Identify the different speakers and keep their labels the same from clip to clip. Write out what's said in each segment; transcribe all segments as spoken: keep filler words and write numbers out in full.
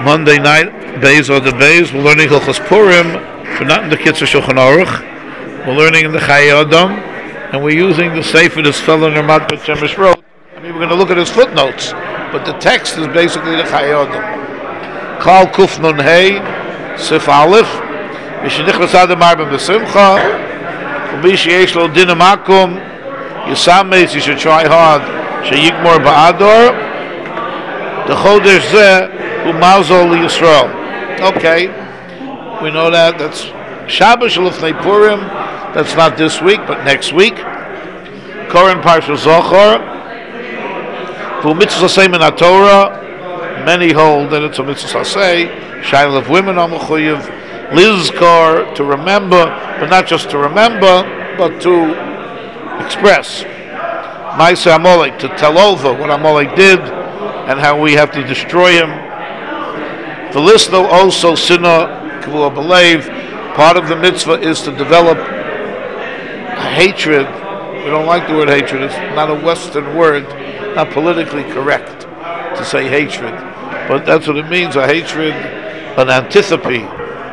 Speaker 1: Monday night, Beis or the Beis, we're learning Hilchos Purim, but not in the Kitzur Shulchan Aruch. We're learning in the Chayei Adam, and we're using the Sefer this fellow Nermat Bet Shemesh wrote. I mean, we're going to look at his footnotes, but the text is basically the Chayei Adam. Kal Kuf Nun Hey, Sif Aleph, Mishenichlas Adam Arbem B'Simcha, Ubi Sheyesh Lo Din Makom, Yisameis, you should try hard, Sheyigmor Ba'ador, the Chodesh Zeh, Umazol Yisrael. Okay, we know that. That's Shabbos Lifnei Purim. That's not this week, but next week. Koren Parsha Zochar. For mitzvah say in Torah, many hold that it's a mitzvah say. Shail of women are mechuyev. Lizkar, to remember, but not just to remember, but to express. Maaseh Amalek, to tell over what Amalek did and how we have to destroy him. The list, though, also sinah kavua b'leiv. Part of the mitzvah is to develop a hatred. We don't like the word hatred. It's not a Western word, not politically correct to say hatred, but that's what it means. A hatred, an antipathy.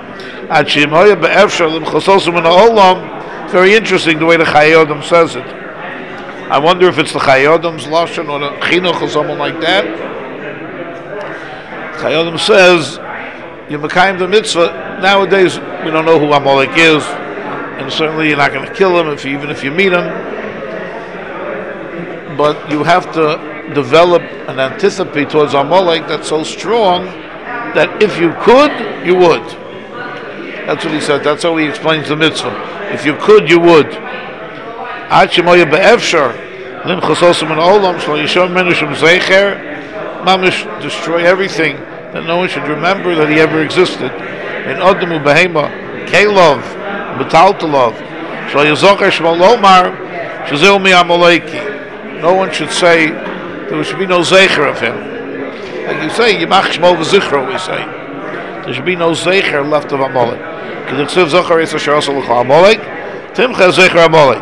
Speaker 1: Very interesting the way the Chayei Adam says it. I wonder if it's the Chayei Adam's lashon or the chinuch or someone like that. Chayei Adam says, you mekayim the mitzvah. Nowadays, we don't know who Amalek is, and certainly you're not going to kill him, if you, even if you meet him. But you have to develop an antipathy towards Amalek that's so strong that if you could, you would. That's what he said. That's how he explains the mitzvah. If you could, you would. Ad shemoya be'efshar limchos osam in olam shlo yishon menu shem zeicher, mamish, destroy everything, that no one should remember that he ever existed. In Adam u behema, kelov, betaltelov, shlo yizocher shmo lomar, shezeu mi Amaleki. No one should say, there should be no zeicher of him. Like you say, yimach shmo v'zichro, we say. There should be no zeicher left of Amalek. K'dichsev zocher es asher asa l'cha Amalek, timcha zeicher Amalek.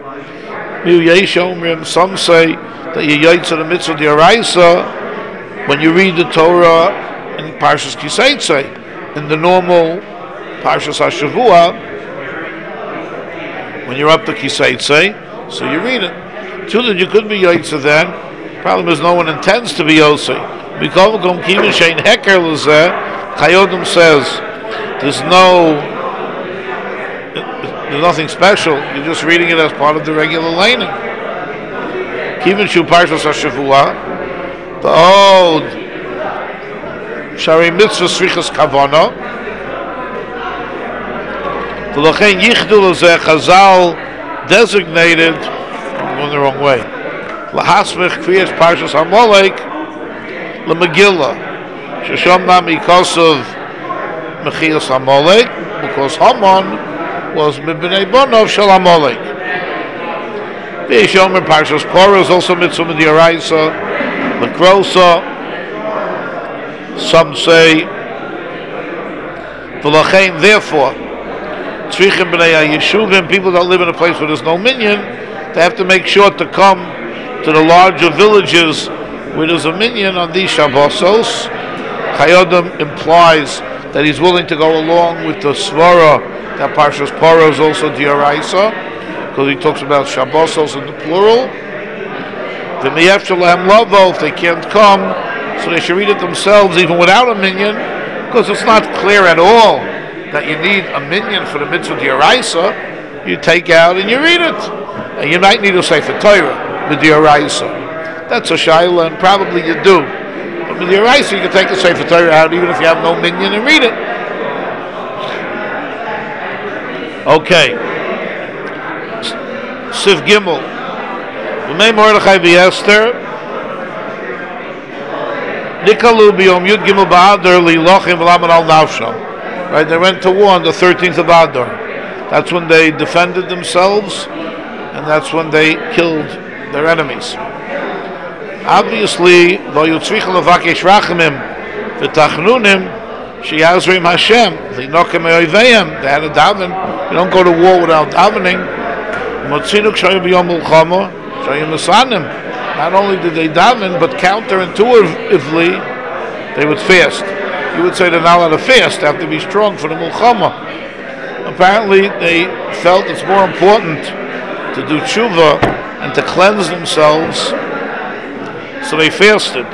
Speaker 1: Some say that you yaitz the mitzvah d'oraisa when you read the Torah in Parshas Kiseitze, in the normal Parshas HaShavua, when you're up to Kiseitze, so you read it. Two, that you could be yaitz then. Problem is no one intends to be yosei. Chayei Adam says there's no There's nothing special. You're just reading it as part of the regular laning. Kivin shu parshas hashavua, the old shari mitzvah srichas kavana. The lochein yichdu lezeh Chazal designated. I'm going the wrong way. Lahasmich kriyas parshas Amalek lemegillah. Shesham nam ikosov mechias Amalek, because Haman was Mibnei Bonov Shel Amalek. The Shomer Parshas Korah is also mitzvah d'oraisa. L'krosa, some say, V'lachein, therefore, Tzrichim B'nei HaYeshuvim, people that live in a place where there's no minyan, they have to make sure to come to the larger villages where there's a minyan on these Shabbosos. Chayei Adam implies that he's willing to go along with the Svara that Parshas Korah is also d'oraisa, because he talks about Shabbosos in the plural. The Miyef Shalem Lavo, if they can't come, so they should read it themselves even without a minyan, because it's not clear at all that you need a minyan for the mitzvah d'oraisa. You take out and you read it. And you might need a Sefer Torah with d'oraisa. That's a shayla, and probably you do. But with d'oraisa, you can take a Sefer Torah out even if you have no minyan and read it. Okay. Sif Gimel. V'mei Mordechai v'Esther. Nikalu b'yom Yud Gimel ba'Adar li'lochim v'laman al nafsham. Right, they went to war on the thirteenth of Adar. That's when they defended themselves, and that's when they killed their enemies. Obviously, lo yutzricha levakesh rachamim v'tachnunim she'yazrim Hashem li'nokem me'oiveyim. They had a daven. You don't go to war without davening. Not only did they daven, but counterintuitively, they would fast. you would say they're not allowed to fast. They have to be strong for the Mulchama. Apparently, they felt it's more important to do tshuva and to cleanse themselves, so they fasted.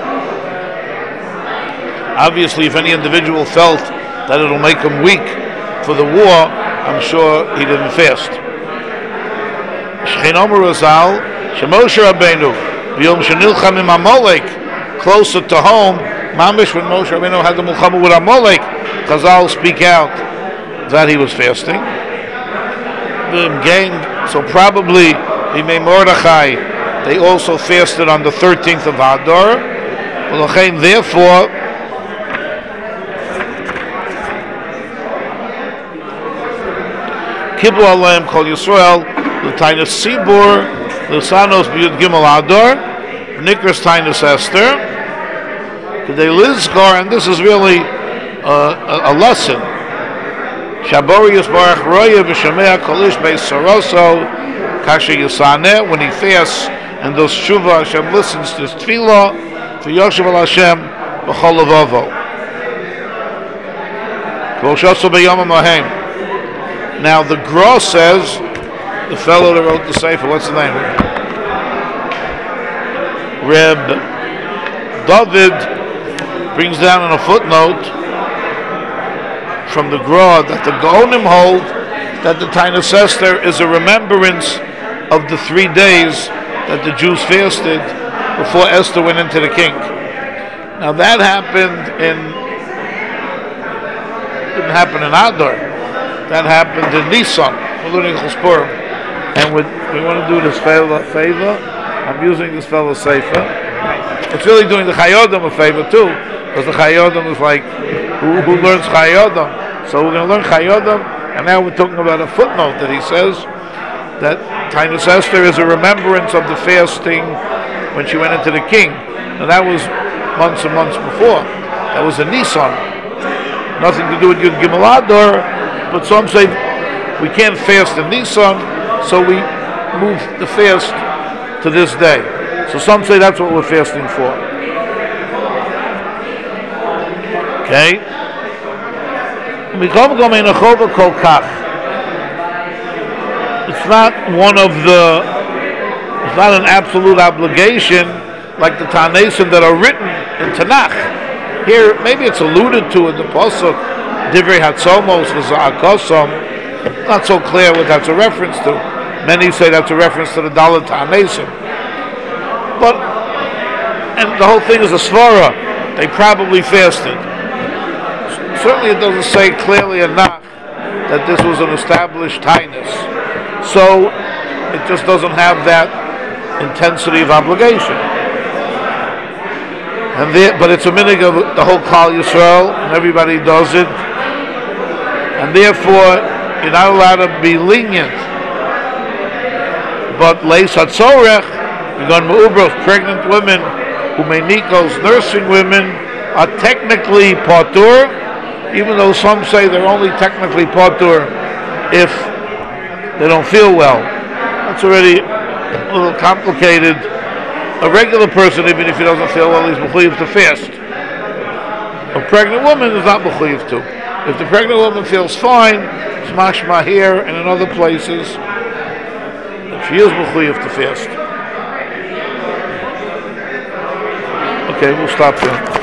Speaker 1: Obviously, if any individual felt that it'll make him weak for the war, I'm sure he didn't fast. Shechin Omer Razal, Shemoshe Rabbeinu, V'yom Shenilcham im Amalek, closer to home, Mamish, when Moshe Rabbeinu had the Mulchama with Amalek, Chazal speak out that he was fasting. So probably, Bimei Mordechai, they also fasted on the thirteenth of Adar. Therefore, Kiblu Aleim Kol Yisrael, the Tainus Sibur, the Sanos B'Yud Gimel Adar, Nikras Tainus Esther, they Lizkar, and this is really uh, a, a lesson. Shabori Yisbarach Roya V'Shamea Kolish Beis Saroso Kasha Yisaneh, when he fasts and does Shuvah, Hashem listens to his tefillah for Yoshev al Hashem B'chol Levovo. Kol Shoso B'Yom HaMohem. Now the Gra says, the fellow that wrote the Sefer, what's the name? Reb David brings down in a footnote from the Gra that the Gaonim hold that the Tainus Esther is a remembrance of the three days that the Jews fasted before Esther went into the king. Now that happened in, didn't happen in Adar. That happened in Nisan, and we, we want to do this favor. I'm using this fellow's sefer. It's really doing the Chayodim a favor too, because the Chayodim is like, who, who learns Chayodim? So we're going to learn Chayodim, and now we're talking about a footnote that he says that Tainus Esther is a remembrance of the fasting when she went into the king. And that was months and months before. That was in Nisan. Nothing to do with Yud Gimel Adar. But some say we can't fast in Nisan, so we move the fast to this day. So some say that's what we're fasting for. Okay? It's not one of the, it's not an absolute obligation like the Tanesim that are written in Tanakh. Here, maybe it's alluded to in the Pasuk, Divrei Hatzomos v'Za'akosom. Not so clear what that's a reference to. Many say that's a reference to the Dalet Tanesim. But, and the whole thing is a svara. They probably fasted. Certainly it doesn't say clearly enough that this was an established tainus. So, it just doesn't have that intensity of obligation. And there, but it's a minig of the whole Klal Yisrael, and everybody does it. And therefore, you're not allowed to be lenient. But Leis HaTzorech, Gon Me'ubros, pregnant women, Umenikos, nursing women, are technically patur, even though some say they're only technically patur if they don't feel well. That's already a little complicated. A regular person, even if he doesn't feel well, he's mechuyev to fast. A pregnant woman is not mechuyev to. If the pregnant woman feels fine, it's mashma here and in other places, she is mechuyev to fast. Okay, we'll stop there.